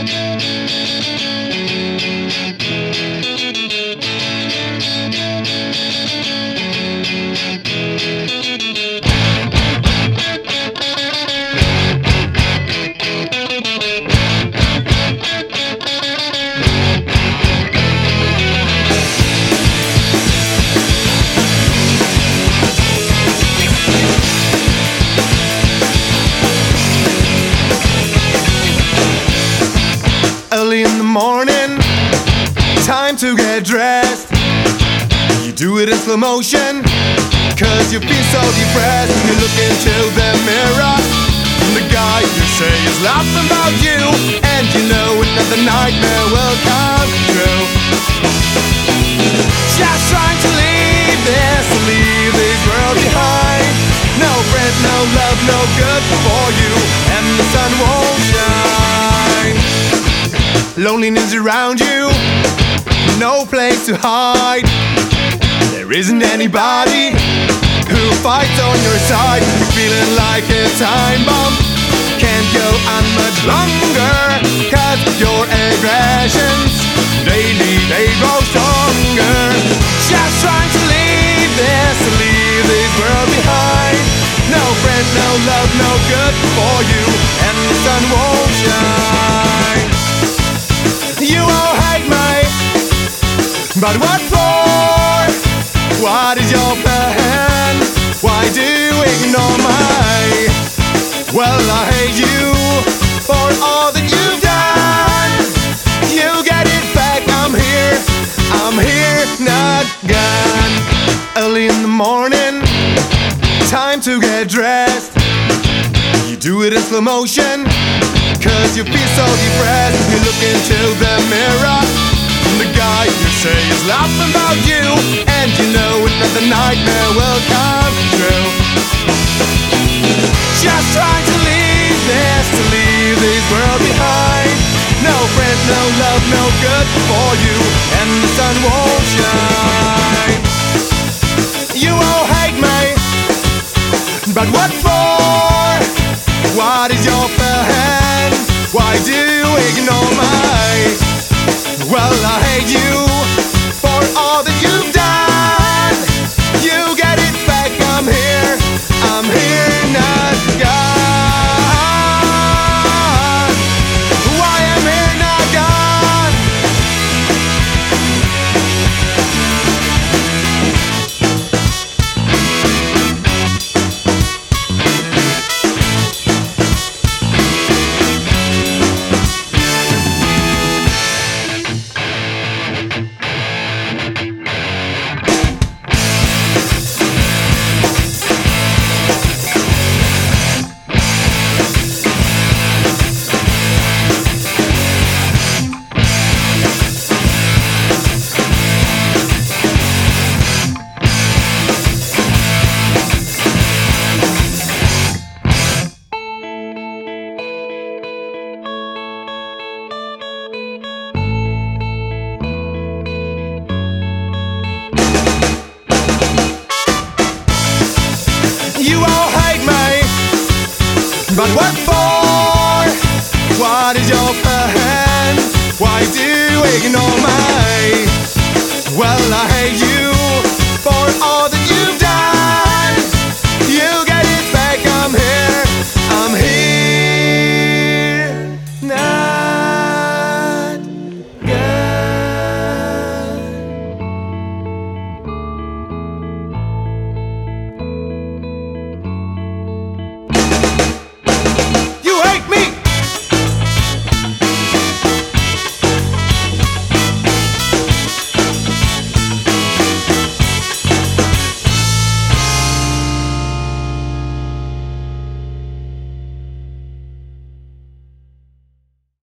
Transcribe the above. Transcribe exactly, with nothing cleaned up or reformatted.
Early in the morning, time to get dressed. You do it in slow motion, cause you feel so depressed. You look into the mirror, and the guy you say is laughing about you, and you know another nightmare will come true. Just trying to leave this, leave this world behind. No friend, no love, no good for you, and the sun won't shine. Loneliness around you, no place to hide. There isn't anybody who fights on your side. You're feeling like a time bomb, can't go on much longer, cause your aggressions daily they grow stronger. Just trying to leave this, leave this world behind. No friend, no love, no good for you, and the sun won't shine. You all hate me, but what for? What is your plan? Why do you ignore me? Well, I hate you for all that you've done. You get it back, I'm here, I'm here, not gone. Early in the morning, time to get dressed. You do it in slow motion, cause you feel so depressed. You look into the mirror, and the guy you say is laughing about you, and you know another nightmare will come true. Just trying to leave this, to leave this world behind. No friend, no love, no good for you, and the sun won't shine. You all hate me, but what for? What is your plan? Why do you ignore my